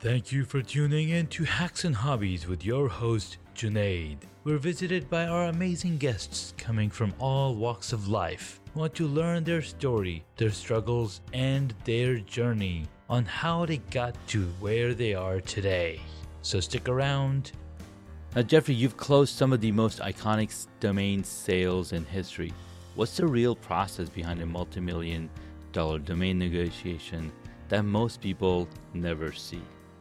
Thank you for tuning in to Hacks and Hobbies with your host, Junaid. We're visited by our amazing guests coming from all walks of life who want to learn their story, their struggles, and their journey on how they got to where they are today. So stick around. Now, Jeffrey, you've closed some of the most iconic domain sales in history. What's the real process behind a multi-million-dollar domain negotiation that most people never see?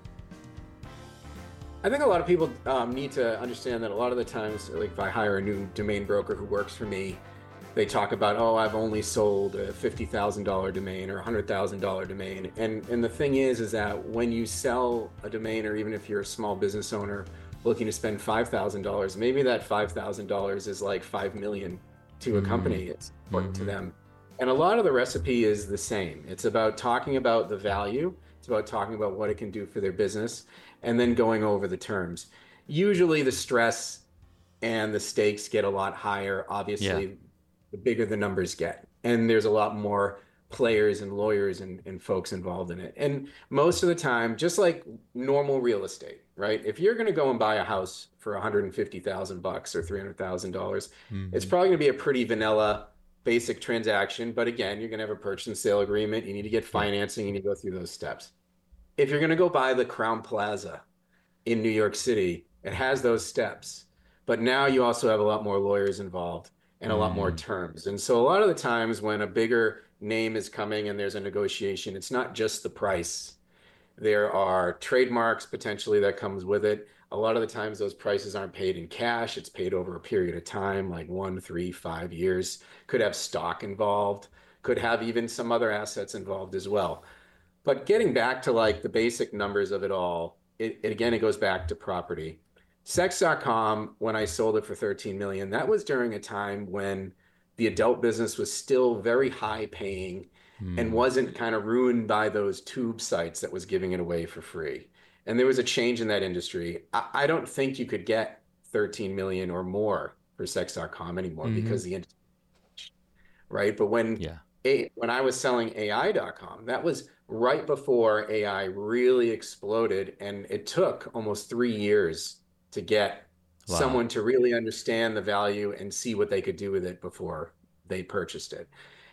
I think a lot of people need to understand that a lot of the times, like if I hire a new domain broker who works for me, they talk about, oh, I've only sold a $50,000 domain or a $100,000 domain. And the thing is that when you sell a domain, or even if you're a small business owner looking to spend $5,000, maybe that $5,000 is like 5 million to a company. It's important to them. And a lot of the recipe is the same. It's about talking about the value. It's about talking about what it can do for their business, and then going over the terms. Usually the stress and the stakes get a lot higher. Obviously, the bigger the numbers get. And there's a lot more players and lawyers and folks involved in it. And most of the time, just like normal real estate, right? If you're going to go and buy a house for $150,000 or $300,000, it's probably going to be a pretty vanilla basic transaction. But again, you're going to have a purchase and sale agreement. You need to get financing. You need to go through those steps. If you're going to go buy the Crown Plaza in New York City, it has those steps. But now you also have a lot more lawyers involved and a lot more terms. And so a lot of the times when a bigger name is coming and there's a negotiation, it's not just the price. There are trademarks potentially that comes with it. A lot of the times those prices aren't paid in cash. It's paid over a period of time, like 1, 3, 5 years. Could have stock involved, could have even some other assets involved as well. But getting back to like the basic numbers of it all, it goes back to property. Sex.com, when I sold it for 13 million, that was during a time when the adult business was still very high paying and wasn't kind of ruined by those tube sites that was giving it away for free. And there was a change in that industry. I don't think you could get 13 million or more for Sex.com anymore because the industry, right? But when I was selling AI.com, that was right before AI really exploded, and it took almost 3 years to get someone to really understand the value and see what they could do with it before they purchased it.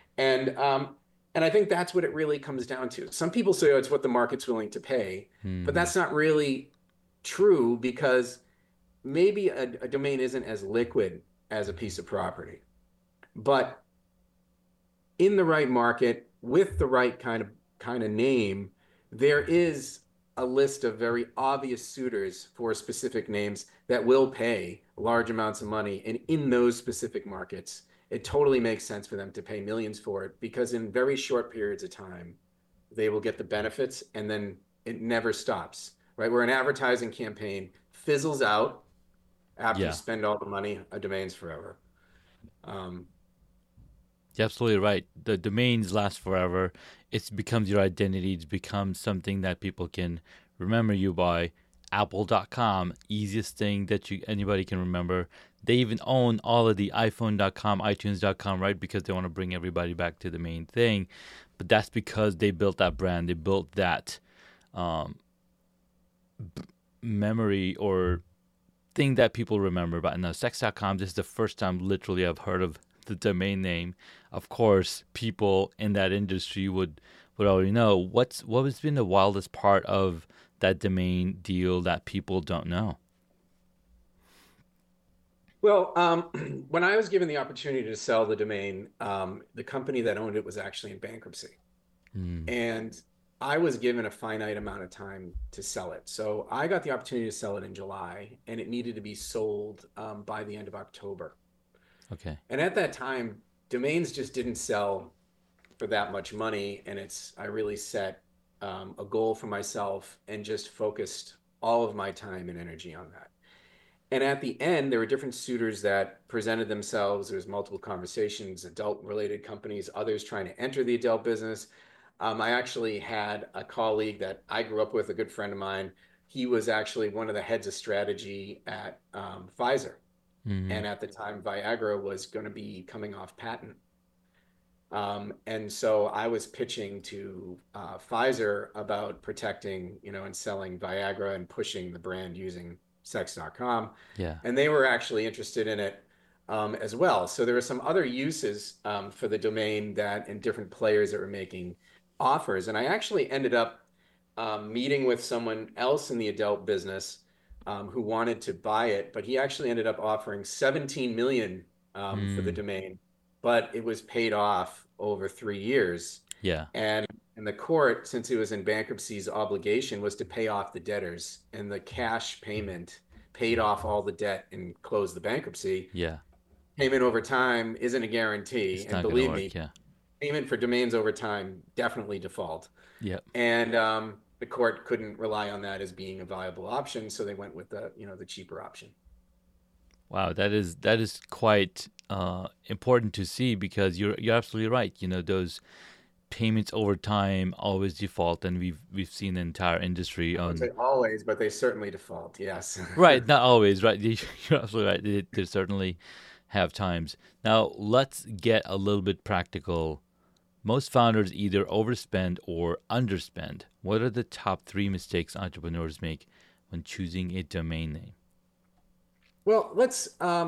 And I think that's what it really comes down to. Some people say, oh, it's what the market's willing to pay, but that's not really true, because maybe a domain isn't as liquid as a piece of property. But in the right market, with the right kind of name, there is a list of very obvious suitors for specific names that will pay large amounts of money. And in those specific markets, it totally makes sense for them to pay millions for it, because in very short periods of time, they will get the benefits, and then it never stops, right? Where an advertising campaign fizzles out after you spend all the money, a domain's forever. You're absolutely right. The domains last forever. It becomes your identity. It becomes something that people can remember you by. Apple.com, easiest thing that anybody can remember. They even own all of the iPhone.com, iTunes.com, right? Because they want to bring everybody back to the main thing. But that's because they built that brand. They built that memory or thing that people remember. But no, Sex.com, this is the first time literally I've heard of the domain name. Of course, people in that industry would already know. What has been the wildest part of that domain deal that people don't know? Well, when I was given the opportunity to sell the domain, the company that owned it was actually in bankruptcy. And I was given a finite amount of time to sell it. So I got the opportunity to sell it in July, and it needed to be sold by the end of October. Okay. And at that time, domains just didn't sell for that much money. And I really set a goal for myself and just focused all of my time and energy on that. And at the end, there were different suitors that presented themselves. There was multiple conversations, adult-related companies, others trying to enter the adult business. I actually had a colleague that I grew up with, a good friend of mine. He was actually one of the heads of strategy at Pfizer. And at the time, Viagra was going to be coming off patent. And so I was pitching to Pfizer about protecting, and selling Viagra and pushing the brand using sex.com. Yeah. And they were actually interested in it as well. So there were some other uses for the domain and different players that were making offers. And I actually ended up meeting with someone else in the adult business who wanted to buy it, but he actually ended up offering 17 million for the domain, but it was paid off over 3 years. Yeah. And the court, since he was in bankruptcy's obligation was to pay off the debtors, and the cash payment paid off all the debt and closed the bankruptcy. Yeah. Payment over time isn't a guarantee. It's And not gonna believe work. me, Yeah. payment for domains over time definitely default. Yep. And the court couldn't rely on that as being a viable option, so they went with the cheaper option. Wow, that is quite important to see, because you're absolutely right. Those payments over time always default, and we've seen the entire industry I on. would say always, but they certainly default. Yes. Right, not always, right? You're absolutely right. They certainly have times. Now, let's get a little bit practical. Most founders either overspend or underspend. What are the top 3 mistakes entrepreneurs make when choosing a domain name? Well, let's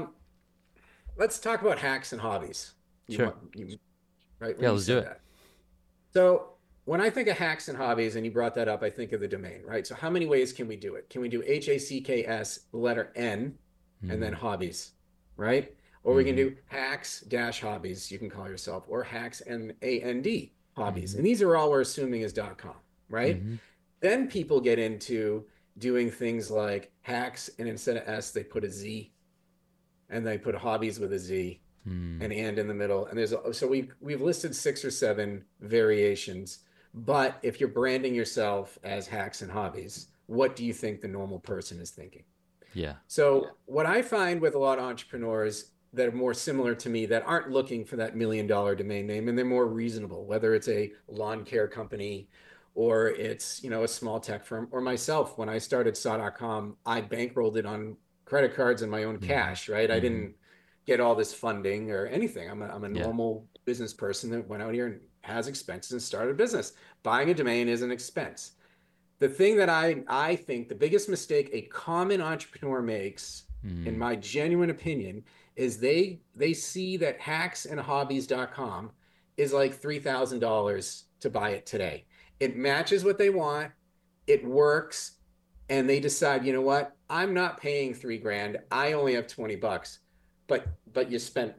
talk about hacks and hobbies. Sure. Right? Yeah, let's do it. So when I think of hacks and hobbies, and you brought that up, I think of the domain, right? So how many ways can we do it? Can we do HACKS, the letter N, and then hobbies, right? Or we can do hacks-hobbies, you can call yourself, or hacks and AND hobbies. And these are all we're assuming is .com, right? Then people get into doing things like hacks, and instead of S, they put a Z, and they put hobbies with a Z, and in the middle. And so we've listed 6 or 7 variations. But if you're branding yourself as hacks and hobbies, what do you think the normal person is thinking? Yeah. So what I find with a lot of entrepreneurs that are more similar to me, that aren't looking for that $1 million domain name, and they're more reasonable, whether it's a lawn care company or it's, a small tech firm, or myself, when I started saw.com, I bankrolled it on credit cards and my own cash, right? I didn't get all this funding or anything. I'm a normal business person that went out here and has expenses and started a business. Buying a domain is an expense. The thing that I think the biggest mistake a common entrepreneur makes, in my genuine opinion, is they see that hacksandhobbies.com is like $3,000 to buy it today. It matches what they want, it works, and they decide, you know what, I'm not paying $3,000. I only have $20. But you spent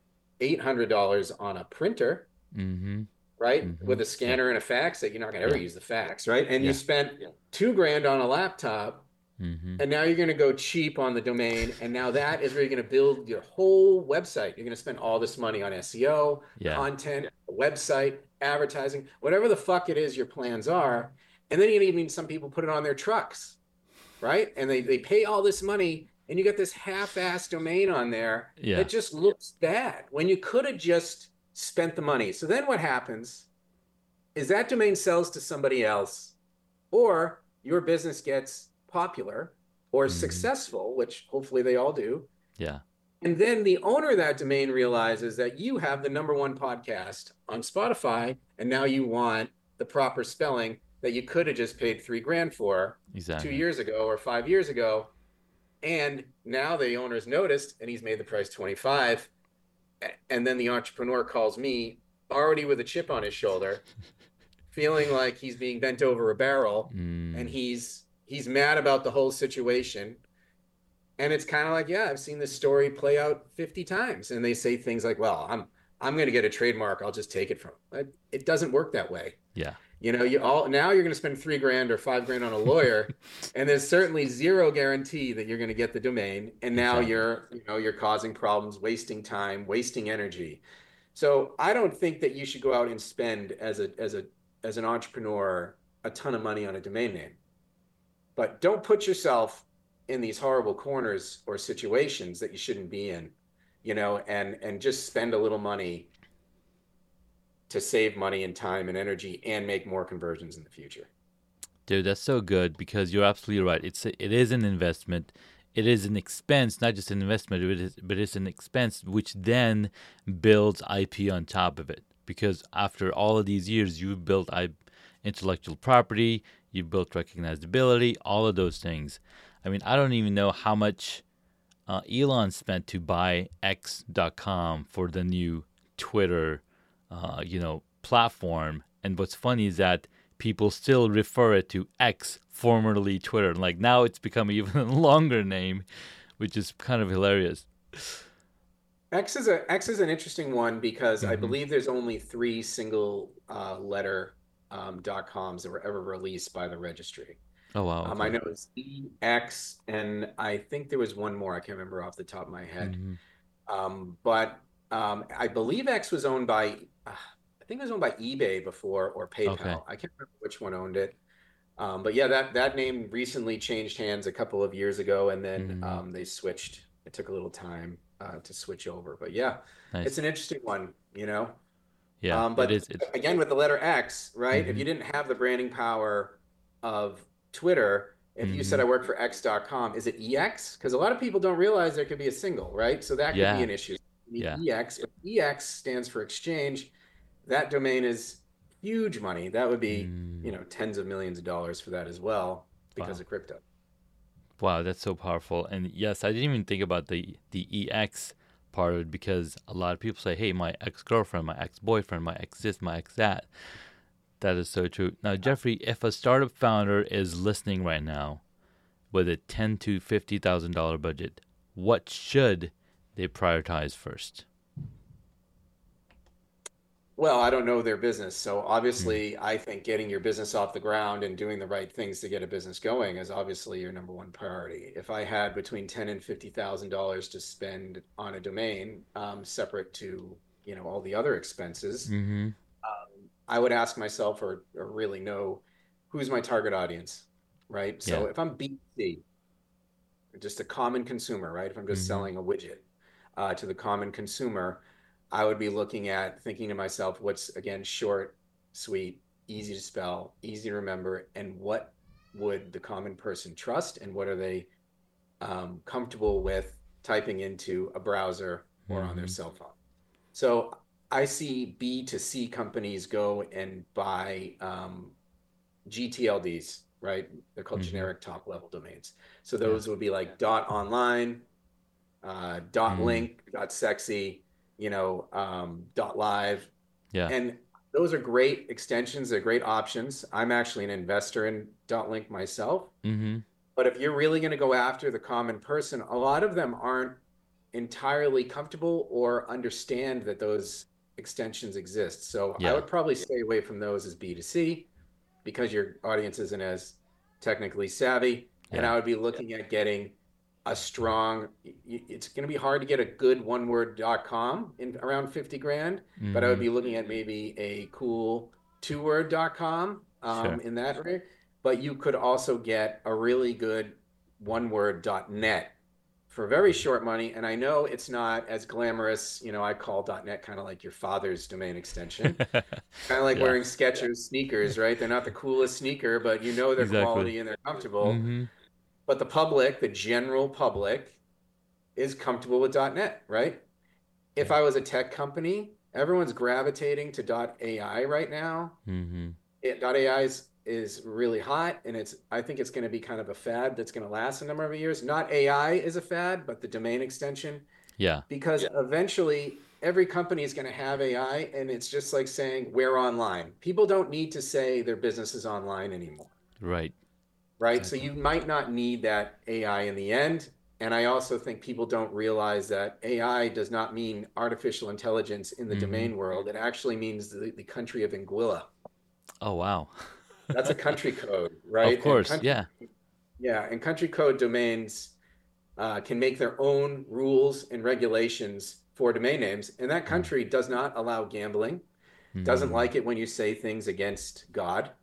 $800 on a printer, right? With a scanner and a fax that you're not going to ever use the fax, right? And you spent $2,000 on a laptop, and now you're going to go cheap on the domain. And now that is where you're going to build your whole website. You're going to spend all this money on SEO, content, website, advertising, whatever the fuck it is your plans are. And then you even some people put it on their trucks, right? And they pay all this money, and you got this half-assed domain on there that just looks bad when you could have just spent the money. So then what happens is that domain sells to somebody else, or your business gets popular or successful, which hopefully they all do. Yeah. And then the owner of that domain realizes that you have the #1 podcast on Spotify, and now you want the proper spelling that you could have just paid $3,000 for 2 years ago or 5 years ago. And now the owner's noticed, and he's made the price $25. And then the entrepreneur calls me, already with a chip on his shoulder, feeling like he's being bent over a barrel, and he's mad about the whole situation. And it's kind of like, I've seen this story play out 50 times. And they say things like, well, I'm going to get a trademark, I'll just take it from him. It doesn't work that way. Yeah. Now you're going to spend $3,000 or $5,000 on a lawyer, and there's certainly zero guarantee that you're going to get the domain. And now you're causing problems, wasting time, wasting energy. So I don't think that you should go out and spend as an entrepreneur a ton of money on a domain name. But don't put yourself in these horrible corners or situations that you shouldn't be in, and just spend a little money to save money and time and energy and make more conversions in the future. Dude, that's so good, because you're absolutely right. It is an investment. It is an expense, not just an investment, but it's an expense which then builds IP on top of it, because after all of these years, you've built intellectual property, you've built recognizability, all of those things. I mean, I don't even know how much Elon spent to buy X.com for the new Twitter, platform. And what's funny is that people still refer it to X, formerly Twitter. Like now, it's become even a longer name, which is kind of hilarious. X is an interesting one because I Hmm. believe there's only three single letter .coms that were ever released by the registry. Oh wow. I Okay. know it's EX, and I think there was one more. I can't remember off the top of my head. Hmm. But I believe X was owned by, I think it was owned by eBay before or Okay. PayPal. I can't remember which one owned it. But yeah, that name recently changed hands a couple of years ago, and then Hmm. they switched. It took a little time to switch over, but yeah, it's Nice. an interesting one, you know. Yeah, it But is. It's. again, with the letter X, right? If Hmm. you didn't have the branding power of Twitter, if you said Hmm. I work for X.com, is it EX? Because a lot of people don't realize there could be a single, right? So that could be Yeah. an issue. You need Yeah. EX. If EX stands for exchange, that domain is huge money. That would be, Mm. tens of millions of dollars for that as well because Wow. of crypto. Wow, that's so powerful. And yes, I didn't even think about the EX part of it because a lot of people say, "Hey, my ex-girlfriend, my ex-boyfriend, my ex this, my ex that." That is so true. Now, Jeffrey, if a startup founder is listening right now with a $10,000 to $50,000 budget, what should they prioritize first? Well, I don't know their business. So Mm. obviously, I think getting your business off the ground and doing the right things to get a business going is obviously your number one priority. If I had between ten and $50,000 to spend on a domain, separate to, all the other expenses, Mm-hmm. I would ask myself or really know who's my target audience, right? Yeah. So if I'm B2C, just a common consumer, right? If I'm just Mm-hmm. selling a widget to the common consumer, I would be looking at thinking to myself, what's again short, sweet, easy to spell, easy to remember, and what would the common person trust, and what are they comfortable with typing into a browser or on their Mm-hmm. cell phone? So I see B2C companies go and buy GTLDs, right? They're called Mm-hmm. generic top level domains. So Yeah. those would be like dot online, dot Mm. link, dot sexy, dot live. Yeah. And those are great extensions. They're great options. I'm actually an investor in dot link myself. Mm-hmm. But if you're really going to go after the common person, a lot of them aren't entirely comfortable or understand that those extensions exist. So I Yeah. would probably stay away from those as B2C because your audience isn't as technically savvy. And Yeah. I would be looking at getting a strong, it's going to be hard to get a good one word.com in around 50 grand, but I would Mm-hmm. be looking at maybe a cool two-word.com Sure. in that way. But you could also get a really good one word.net for very short money. And I know it's not as glamorous. I call .net kind of like your father's domain extension, kind of like Yeah. wearing Skechers sneakers, right? They're not the coolest sneaker, but they're Exactly. quality and they're comfortable. Mm-hmm. But the public, the general public, is comfortable with .net, right? If Yeah. I was a tech company, everyone's gravitating to .ai right now. Mm-hmm. .ai is really hot, and I think it's going to be kind of a fad that's going to last a number of years. Not AI is a fad, but the domain extension, Yeah. because eventually every company is going to have AI, and it's just like saying we're online. People don't need to say their business is online anymore, Right. right? So Exactly. you might not need that AI in the end. And I also think people don't realize that AI does not mean artificial intelligence in the Mm-hmm. domain world. It actually means the country of Anguilla. Oh wow. That's a country code, Of right? And course. country, Yeah. yeah, and country code domains can make their own rules and regulations for domain names. And that Mm. country does not allow gambling, doesn't Mm. like it when you say things against God.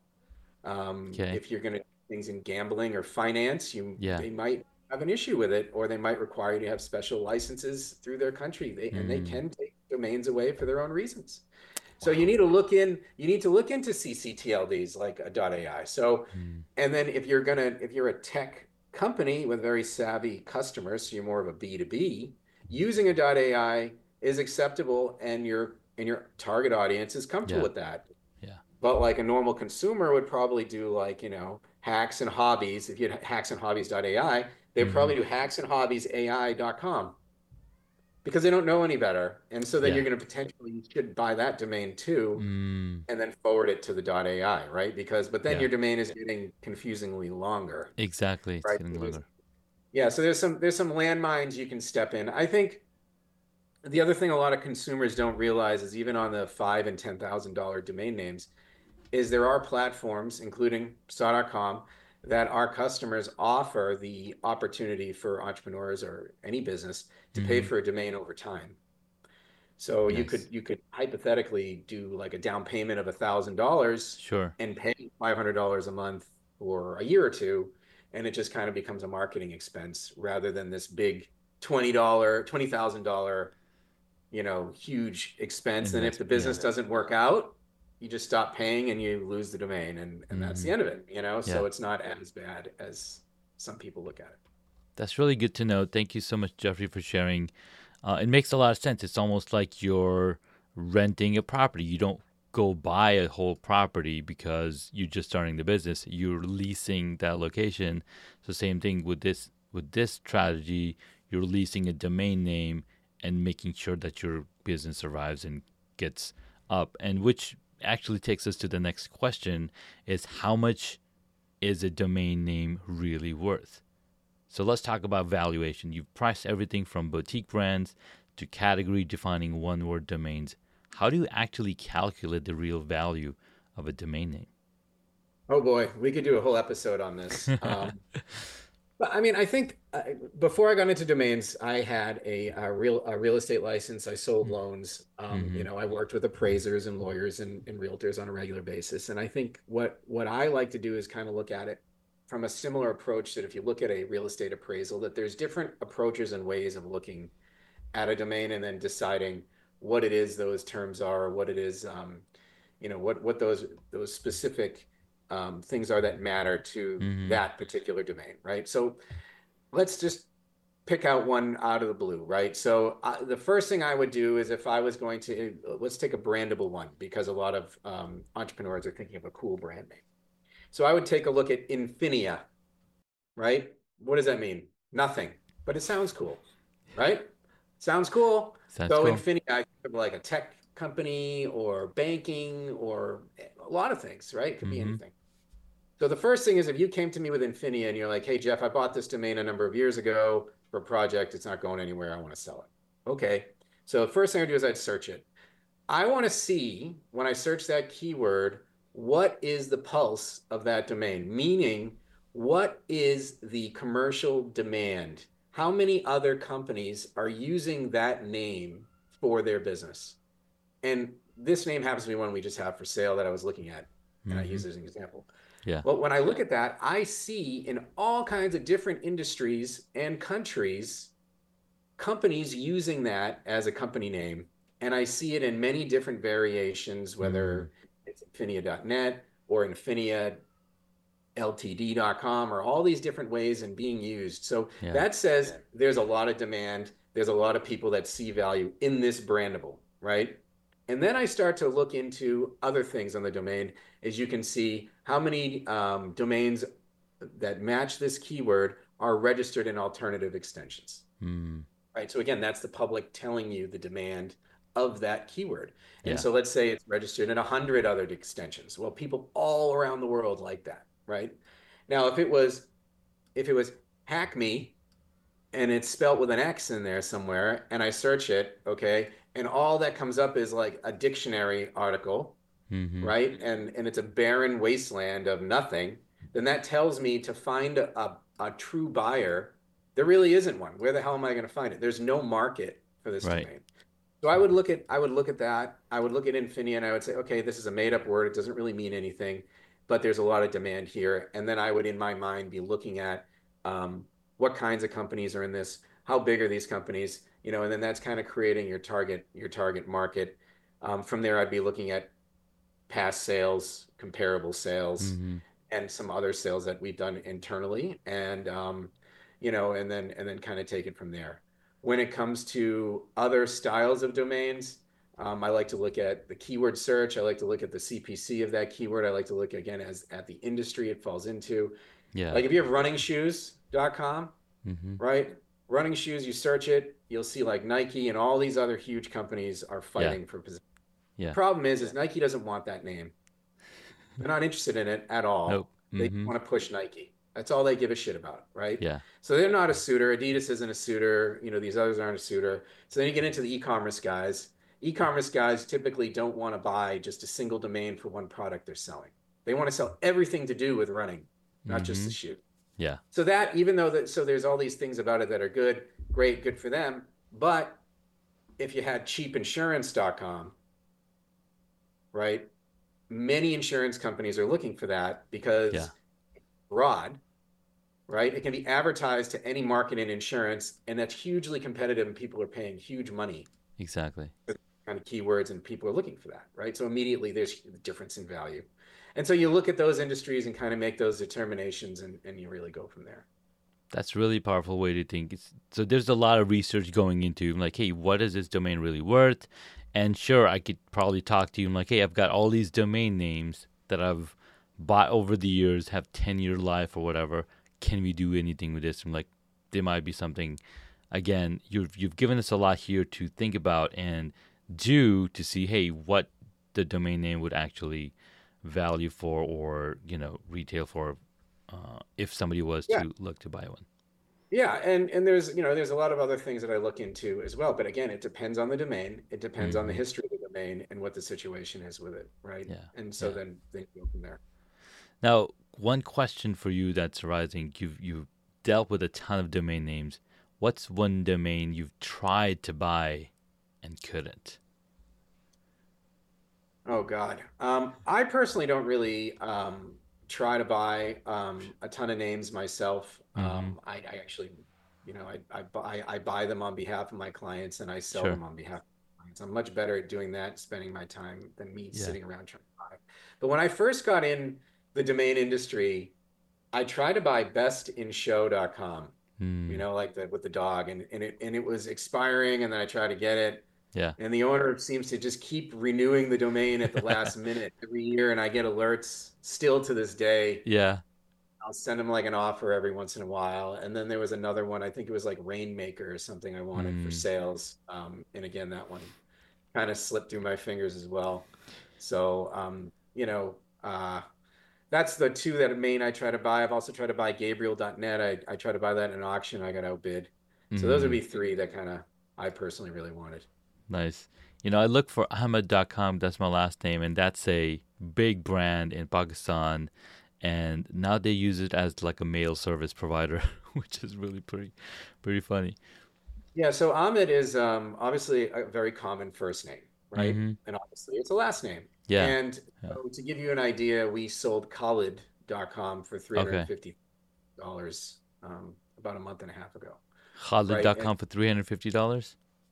Okay. If you're going to do things in gambling or finance, Yeah. they might have an issue with it, or they might require you to have special licenses through their country. They Mm. can take domains away for their own reasons. So Wow. you need to look into CCTLDs like a .ai. So, Mm. and then if you're a tech company with very savvy customers, so you're more of a B2B, using a .ai is acceptable, and your and your target audience is comfortable Yeah. with that. Yeah. But like a normal consumer would probably do like, hacks and hobbies. If you had hacksandhobbies.ai, they'd Mm-hmm. probably do hacksandhobbiesai.com because they don't know any better. And so then Yeah. you're going to potentially, you should buy that domain too, Mm, and then forward it to the .ai, right? But then yeah. your domain is getting confusingly longer, Exactly. It's right? getting longer. Yeah, so there's some landmines you can step in. I think the other thing a lot of consumers don't realize is even on the $5,000 and $10,000 domain names, is there are platforms, including saw.com, that our customers offer the opportunity for entrepreneurs or any business to pay Mm-hmm. for a domain over time. So you could Nice. you could hypothetically do like a down payment of $1,000 Sure. and pay $500 a month for a year or two, and it just kind of becomes a marketing expense rather than this big $20,000, huge expense. And if the Investment. Yeah. business doesn't work out, you just stop paying and you lose the domain, and that's Mm-hmm. the end of it. Yeah. So it's not as bad as some people look at it. That's really good to know. Thank you so much, Jeffrey, for sharing. It makes a lot of sense. It's almost like you're renting a property. You don't go buy a whole property because you're just starting the business. You're leasing that location. So same thing with this strategy. You're leasing a domain name and making sure that your business survives and gets up. And which actually takes us to the next question: is how much is a domain name really worth? So let's talk about valuation. You've priced everything from boutique brands to category defining one word domains. How do you actually calculate the real value of a domain name? Oh boy, we could do a whole episode on this. But I mean, I think before I got into domains, I had a real estate license. I sold loans. Mm-hmm. I worked with appraisers and lawyers and realtors on a regular basis. And I think what I like to do is kind of look at it from a similar approach that if you look at a real estate appraisal, that there's different approaches and ways of looking at a domain and then deciding what it is those terms are, what it is, what those specific things are that matter to Mm-hmm. that particular domain, right? So let's just pick out one out of the blue, right? So the first thing I would do is if I was going to, let's take a brandable one because a lot of entrepreneurs are thinking of a cool brand name. So I would take a look at Infinia, right? What does that mean? Nothing, but it sounds cool, right? Sounds cool. Sounds So cool. Infinia, I think of like a tech company or banking or a lot of things, right? It could be Mm-hmm. anything. So the first thing is if you came to me with Infinia and you're like, hey, Jeff, I bought this domain a number of years ago for a project. It's not going anywhere. I want to sell it. Okay. So the first thing I do is I'd search it. I want to see when I search that keyword, what is the pulse of that domain? Meaning, what is the commercial demand? How many other companies are using that name for their business? And this name happens to be one we just have for sale that I was looking at, and I Mm-hmm. use it as an example. Yeah. Well, when I look at that, I see in all kinds of different industries and countries, companies using that as a company name. And I see it in many different variations, Mm-hmm. whether it's Infinia.net or InfiniaLTD.com or all these different ways and being used. So Yeah. that says there's a lot of demand. There's a lot of people that see value in this brandable, right? And then I start to look into other things on the domain, as you can see how many domains that match this keyword are registered in alternative extensions, Mm. right? So again, that's the public telling you the demand of that keyword. And Yeah. so let's say it's registered in 100 other extensions. Well, people all around the world like that, right? Now, if it was hack me and it's spelt with an X in there somewhere, and I search it, okay, and all that comes up is like a dictionary article, Mm-hmm. right? And it's a barren wasteland of nothing, then that tells me to find a true buyer. There really isn't one. Where the hell am I going to find it? There's no market for this Right. domain. So I would look at that. I would look at Infinia and I would say, okay, this is a made up word. It doesn't really mean anything, but there's a lot of demand here. And then I would, in my mind, be looking at um, what kinds of companies are in this, how big are these companies, and then that's kind of creating your target market. From there, I'd be looking at past sales, comparable sales, Mm-hmm. and some other sales that we've done internally, and then kind of take it from there. When it comes to other styles of domains, I like to look at the keyword search. I like to look at the CPC of that keyword. I like to look again as at the industry it falls into. Yeah. Like if you have runningshoes.com, Mm-hmm. right? Running shoes, you search it, you'll see like Nike and all these other huge companies are Yeah. fighting for position. The Yeah. problem is Nike doesn't want that name. They're not interested in it at Nope. all. They Mm-hmm. want to push Nike. That's all they give a shit about, right? Yeah. So they're not a suitor. Adidas isn't a suitor. You know, these others aren't a suitor. So then you get into the e-commerce guys. E-commerce guys typically don't want to buy just a single domain for one product they're selling. They want to sell everything to do with running, not just Mm-hmm. the shoe. Yeah. So that, even though that, so there's all these things about it that are good, great, good for them. But if you had cheapinsurance.com, right? Many insurance companies are looking for that because Yeah. broad, right? It can be advertised to any market in insurance, and that's hugely competitive, and people are paying huge money Exactly. for kind of keywords, and people are looking for that, right? So immediately there's a difference in value. And so you look at those industries and kind of make those determinations, and you really go from there. That's really powerful way to think. So there's a lot of research going into like, hey, what is this domain really worth? And sure, I could probably talk to you. I'm like, hey, I've got all these domain names that I've bought over the years, have 10-year life or whatever. Can we do anything with this? I'm like, there might be something. Again, you've given us a lot here to think about and do to see, hey, what the domain name would actually value for, or retail for, if somebody was Yeah. to look to buy one. Yeah, and there's there's a lot of other things that I look into as well. But again, it depends on the domain. It depends on the Mm-hmm. history of the domain and what the situation is with it, right? Yeah, And so yeah. then you go from there. Now, one question for you that's arising: you've dealt with a ton of domain names. What's one domain you've tried to buy and couldn't? Oh God. I personally don't really try to buy a ton of names myself. Mm-hmm. I actually, I buy them on behalf of my clients and I sell Sure. them on behalf of my clients. I'm much better at doing that, spending my time than me Yeah. sitting around trying to buy. But when I first got in the domain industry, I tried to buy bestinshow.com, Mm. like with the dog, and it was expiring, and then I tried to get it. Yeah. And the owner seems to just keep renewing the domain at the last minute every year. And I get alerts still to this day. Yeah. I'll send him like an offer every once in a while. And then there was another one, I think it was like Rainmaker or something I wanted for Mm. sales. And again, that one kind of slipped through my fingers as well. So, that's the two that main I try to buy. I've also tried to buy Gabriel.net. I tried to buy that in an auction. I got outbid. So those would Mm. be three that kind of I personally really wanted. Nice. I look for Ahmed.com. That's my last name, and that's a big brand in Pakistan. And now they use it as like a mail service provider, which is really pretty funny. Yeah, so Ahmed is obviously a very common first name, right? Mm-hmm. And obviously it's a last name. Yeah. And Yeah. so to give you an idea, we sold Khalid.com for Okay. $350 about a month and a half ago, right? And Khalid.com for $350.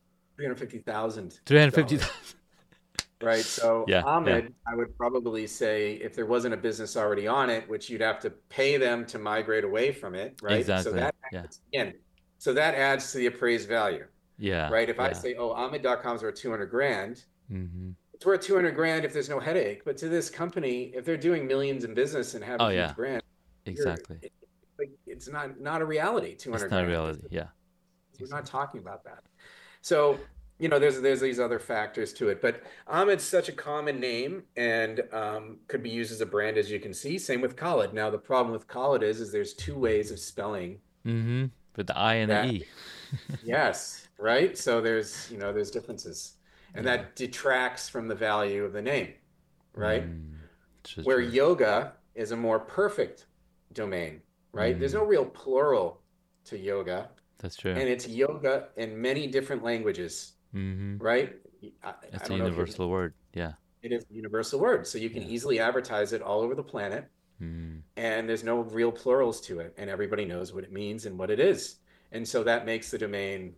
$350,000, 350. right? So Yeah. Yeah. Ahmed, I would probably say if there wasn't a business already on it, which you'd have to pay them to migrate away from it, right? So Exactly. that Yeah. adds, again, so that adds to the appraised value, Yeah. right? If I Yeah. say, oh, Ahmed.com's worth 200 grand, Mm-hmm. it's worth 200 grand if there's no headache. But to this company, if they're doing millions in business and have Oh a yeah. huge brand, Exactly. it's not a reality. It's 200 not a grand. reality. Yeah. We're not Exactly. talking about that. So, there's these other factors to it. But Ahmed's such a common name and could be used as a brand, as you can see. Same with Khalid. Now, the problem with Khalid is there's two ways of spelling Mm-hmm. With the I and the that. E. Yes, right? So there's differences. And Yeah. that detracts from the value of the name, right? It's just Where true. yoga is a more perfect domain, right? There's no real plural to yoga, That's true. and it's yoga in many different languages, Mm-hmm. right? I It's a don't know if universal word. Yeah. it is a universal word, so you can Yeah. easily advertise it all over the planet, Mm. and there's no real plurals to it, and everybody knows what it means and what it is. And so that makes the domain,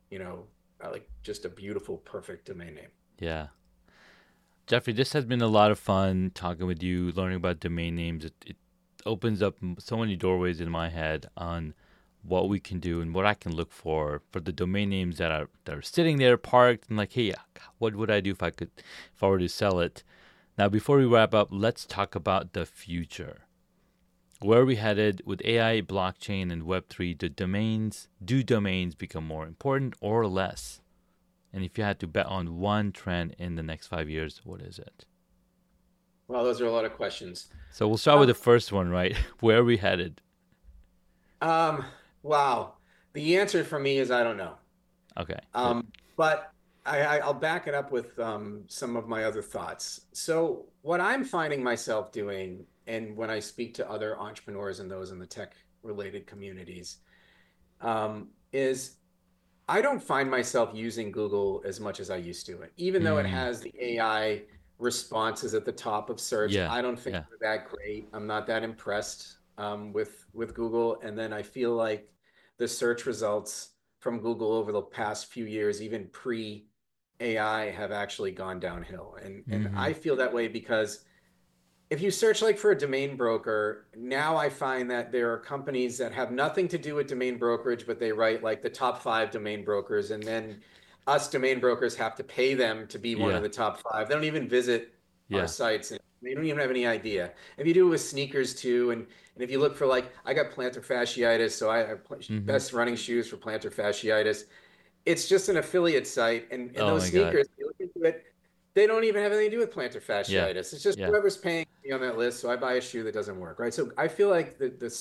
like just a beautiful, perfect domain name. Yeah. Jeffrey, this has been a lot of fun talking with you, learning about domain names. It opens up so many doorways in my head on what we can do and what I can look for the domain names that are sitting there parked and like, hey, what would I do if I were to sell it? Now, before we wrap up, let's talk about the future. Where are we headed with AI, blockchain, and Web3? Do domains become more important or less? And if you had to bet on one trend in the next 5 years, what is it? Well, those are a lot of questions. So we'll start with the first one, right? Where are we headed? Um, wow. The answer for me is I don't know. Okay, good. But I'll back it up with some of my other thoughts. So what I'm finding myself doing, and when I speak to other entrepreneurs and those in the tech related communities, is I don't find myself using Google as much as I used to. Even though it Mm, has the AI responses at the top of search, yeah, I don't think yeah, they're that great. I'm not that impressed with Google. And then I feel like the search results from Google over the past few years, even pre AI, have actually gone downhill. And mm-hmm, I feel that way because if you search like for a domain broker, now I find that there are companies that have nothing to do with domain brokerage, but they write like the top 5 domain brokers, and then us domain brokers have to pay them to be one of yeah, the top 5. They don't even visit our yeah, sites, and they don't even have any idea. If you do it with sneakers too, and if you look for like, I got plantar fasciitis, so I have mm-hmm. best running shoes for plantar fasciitis. It's just an affiliate site, and Oh those my God, sneakers, you look into it, they don't even have anything to do with plantar yeah, fasciitis. It's just yeah, whoever's paying me on that list, so I buy a shoe that doesn't work, right? So I feel like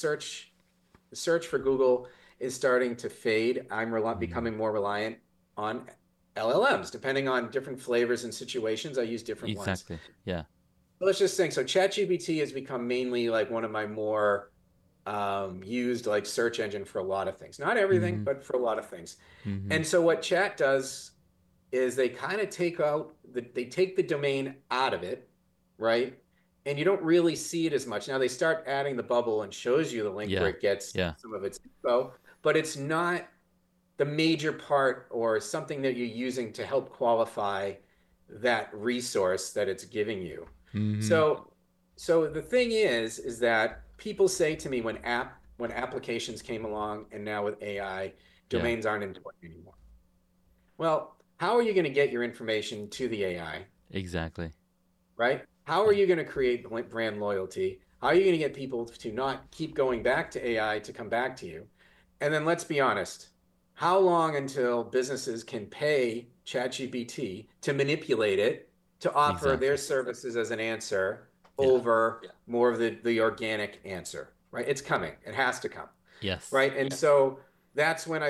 the search for Google is starting to fade. mm, becoming more reliant on LLMs, depending on different flavors and situations. I use different ones. exactly, yeah, But let's just think. So ChatGPT has become mainly like one of my more used like search engine for a lot of things. Not everything, mm-hmm, but for a lot of things. mm-hmm, And so what Chat does is they kind of they take the domain out of it, right? And you don't really see it as much. Now they start adding the bubble and shows you the link where yeah, it gets yeah, some of its info, but it's not the major part or something that you're using to help qualify that resource that it's giving you. mm-hmm, So the thing is that people say to me when applications came along and now with AI, yeah, domains aren't important anymore. Well, how are you going to get your information to the AI, exactly, right? How are yeah, you going to create brand loyalty? How are you going to get people to not keep going back to AI to come back to you? And then let's be honest, how long until businesses can pay ChatGPT to manipulate it to offer their exactly, services as an answer yeah, over more of the organic answer, right? It's coming. It has to come, yes, right? And so that's when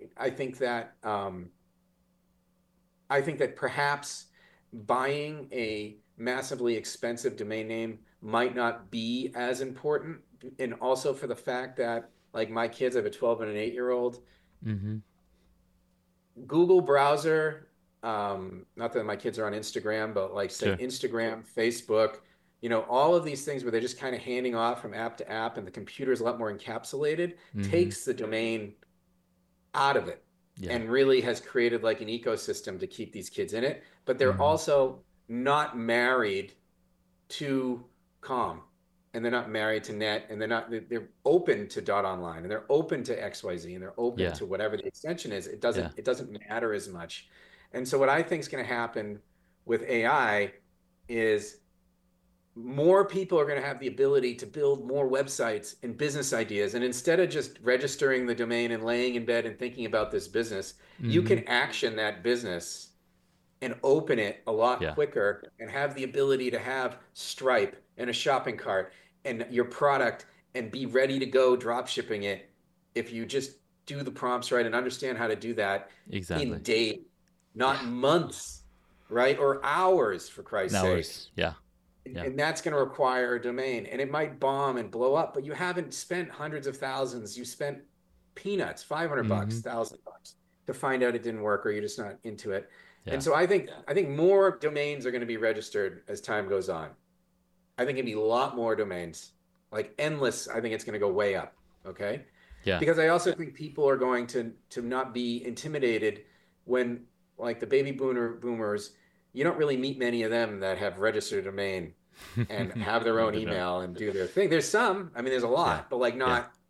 I think that perhaps buying a massively expensive domain name might not be as important. And also for the fact that, like my kids, I have a 12 and an 8-year-old, mm-hmm, Google browser, not that my kids are on Instagram, but like say sure, Instagram, Facebook, all of these things where they're just kind of handing off from app to app and the computer is a lot more encapsulated, mm-hmm, takes the domain out of it yeah, and really has created like an ecosystem to keep these kids in it. But they're mm-hmm, also not married to com and they're not married to net and they're open to dot online and they're open to XYZ and they're open yeah, to whatever the extension is. yeah, It doesn't matter as much. And so what I think is going to happen with AI is more people are going to have the ability to build more websites and business ideas. And instead of just registering the domain and laying in bed and thinking about this business, you mm-hmm, can action that business and open it a lot yeah, quicker and have the ability to have Stripe and a shopping cart and your product and be ready to go drop shipping it if you just do the prompts right and understand how to do that in exactly, days, yeah, not months, right? Or hours, for Christ's sake. hours, yeah, yeah, And that's going to require a domain and it might bomb and blow up, but you haven't spent hundreds of thousands. You spent peanuts, 500 mm-hmm, bucks, 1,000 bucks to find out it didn't work or you're just not into it. And yeah, so I think more domains are going to be registered as time goes on. I think it'd be a lot more domains, like endless. I think it's going to go way up. Okay. yeah, Because I also think people are going to not be intimidated when like the baby boomers, you don't really meet many of them that have registered a domain and have their own you know, email and do their thing. There's some, I mean, there's a yeah, lot, but like yeah, not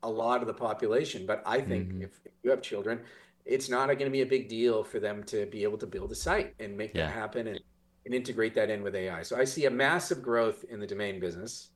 a lot of the population. But I think if you have children, it's not going to be a big deal for them to be able to build a site and make that happen and integrate that in with AI. So I see a massive growth in the domain business.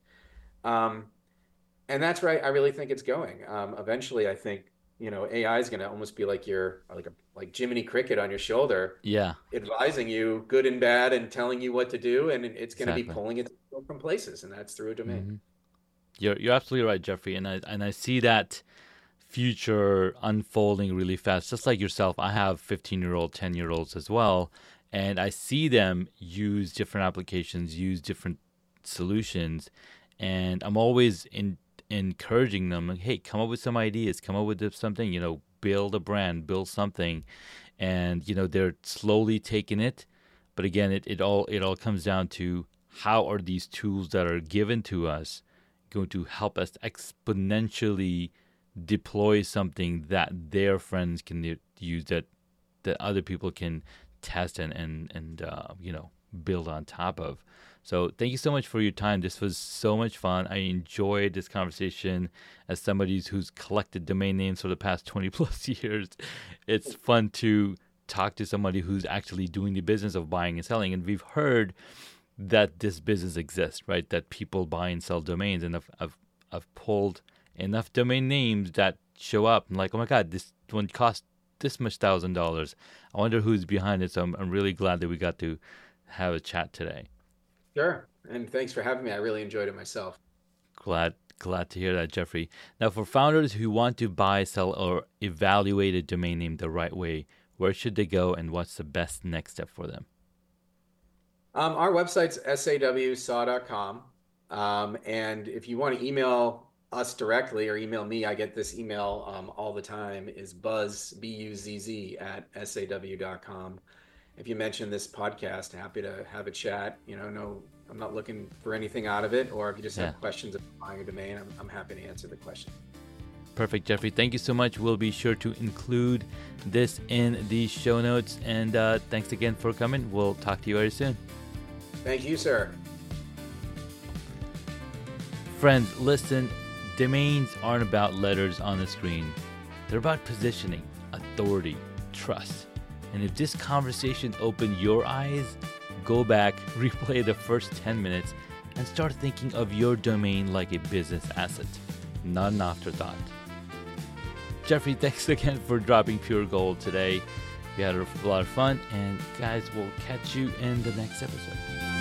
And that's where I really think it's going. Eventually, I think, AI is going to almost be like like Jiminy Cricket on your shoulder, advising you good and bad and telling you what to do, and it's going to be pulling it from places, and that's through a domain. You're absolutely right, Jeffrey, and I see that future unfolding really fast. Just like yourself, I have 15-year-old, 10-year-olds as well, and I see them use different applications, use different solutions, and I'm always encouraging them, like, hey, come up with some ideas, come up with something, build a brand, build something. And, they're slowly taking it. But again, it all comes down to how are these tools that are given to us going to help us exponentially deploy something that their friends can use, that other people can test and build on top of. So thank you so much for your time. This was so much fun. I enjoyed this conversation as somebody who's collected domain names for the past 20 plus years. It's fun to talk to somebody who's actually doing the business of buying and selling. And we've heard that this business exists, right? That people buy and sell domains. And I've pulled enough domain names that show up. I'm like, oh my God, this one cost this much $1,000. I wonder who's behind it. So I'm really glad that we got to have a chat today. Sure. And thanks for having me. I really enjoyed it myself. Glad to hear that, Jeffrey. Now, for founders who want to buy, sell, or evaluate a domain name the right way, where should they go and what's the best next step for them? Our website's sawsaw.com. And if you want to email us directly or email me, I get this email all the time, is buzz, B-U-Z-Z, @saw.com. If you mention this podcast, happy to have a chat. No, I'm not looking for anything out of it. Or if you just have questions about buying a domain, I'm happy to answer the question. Perfect, Jeffrey. Thank you so much. We'll be sure to include this in the show notes. And thanks again for coming. We'll talk to you very soon. Thank you, sir. Friends, listen, domains aren't about letters on the screen. They're about positioning, authority, trust. And if this conversation opened your eyes, go back, replay the first 10 minutes, and start thinking of your domain like a business asset, not an afterthought. Jeffrey, thanks again for dropping pure gold today. We had a lot of fun, and guys, we'll catch you in the next episode.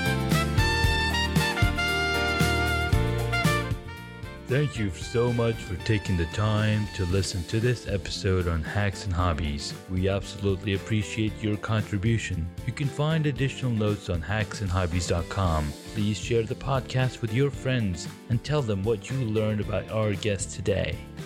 Thank you so much for taking the time to listen to this episode on Hacks and Hobbies. We absolutely appreciate your contribution. You can find additional notes on hacksandhobbies.com. Please share the podcast with your friends and tell them what you learned about our guest today.